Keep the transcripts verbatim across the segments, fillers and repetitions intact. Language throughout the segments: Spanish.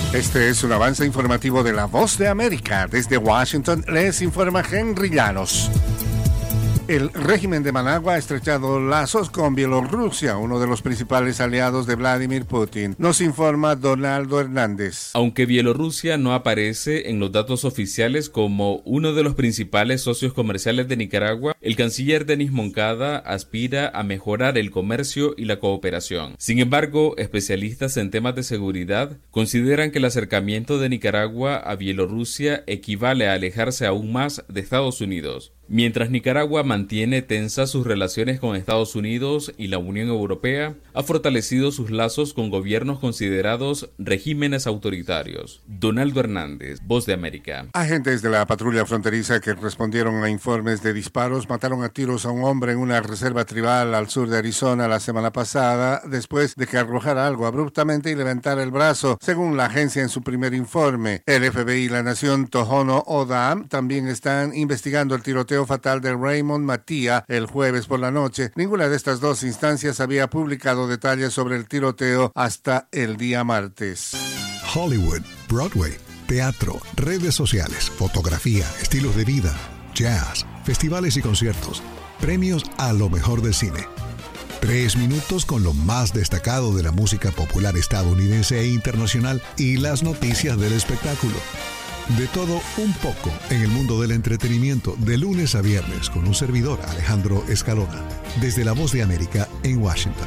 Este es un avance informativo de La Voz de América. Desde Washington les informa Henry Llanos. El régimen de Managua ha estrechado lazos con Bielorrusia, uno de los principales aliados de Vladimir Putin. Nos informa Donaldo Hernández. Aunque Bielorrusia no aparece en los datos oficiales como uno de los principales socios comerciales de Nicaragua, el canciller Denis Moncada aspira a mejorar el comercio y la cooperación. Sin embargo, especialistas en temas de seguridad consideran que el acercamiento de Nicaragua a Bielorrusia equivale a alejarse aún más de Estados Unidos. Mientras Nicaragua mantiene tensas sus relaciones con Estados Unidos y la Unión Europea, ha fortalecido sus lazos con gobiernos considerados regímenes autoritarios. Donaldo Hernández, Voz de América. Agentes de la patrulla fronteriza que respondieron a informes de disparos mataron a tiros a un hombre en una reserva tribal al sur de Arizona la semana pasada, después de que arrojara algo abruptamente y levantara el brazo, según la agencia en su primer informe. El F B I y la nación Tohono O'odham también están investigando el tiroteo fatal de Raymond Mattia el jueves por la noche. Ninguna de estas dos instancias había publicado detalles sobre el tiroteo hasta el día martes. Hollywood, Broadway, teatro, redes sociales, fotografía, estilos de vida, jazz, festivales y conciertos, premios a lo mejor del cine. Tres minutos con lo más destacado de la música popular estadounidense e internacional y las noticias del espectáculo. De todo un poco en el mundo del entretenimiento, de lunes a viernes, con un servidor, Alejandro Escalona, desde La Voz de América en Washington.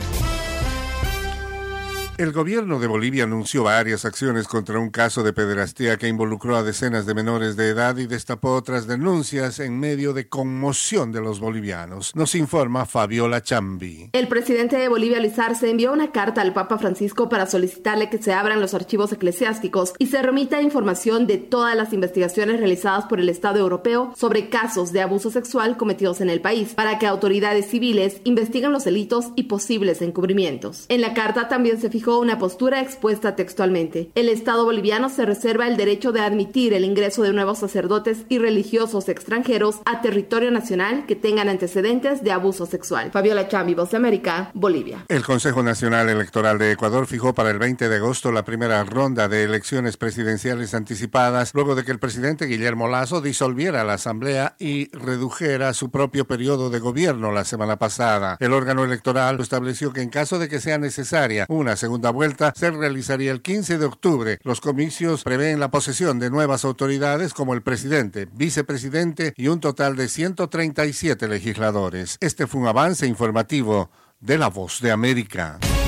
El gobierno de Bolivia anunció varias acciones contra un caso de pederastía que involucró a decenas de menores de edad y destapó otras denuncias en medio de conmoción de los bolivianos. Nos informa Fabiola Chambi. El presidente de Bolivia, Luis Arce, envió una carta al Papa Francisco para solicitarle que se abran los archivos eclesiásticos y se remita información de todas las investigaciones realizadas por el Estado europeo sobre casos de abuso sexual cometidos en el país, para que autoridades civiles investiguen los delitos y posibles encubrimientos. En la carta también se fijó una postura expuesta textualmente. El Estado boliviano se reserva el derecho de admitir el ingreso de nuevos sacerdotes y religiosos extranjeros a territorio nacional que tengan antecedentes de abuso sexual. Fabiola Chambi, Voz de América, Bolivia. El Consejo Nacional Electoral de Ecuador fijó para el veinte de agosto la primera ronda de elecciones presidenciales anticipadas, luego de que el presidente Guillermo Lasso disolviera la asamblea y redujera su propio periodo de gobierno la semana pasada. El órgano electoral estableció que en caso de que sea necesaria una segunda segunda vuelta se realizaría el quince de octubre. Los comicios prevén la posesión de nuevas autoridades como el presidente, vicepresidente y un total de ciento treinta y siete legisladores. Este fue un avance informativo de La Voz de América.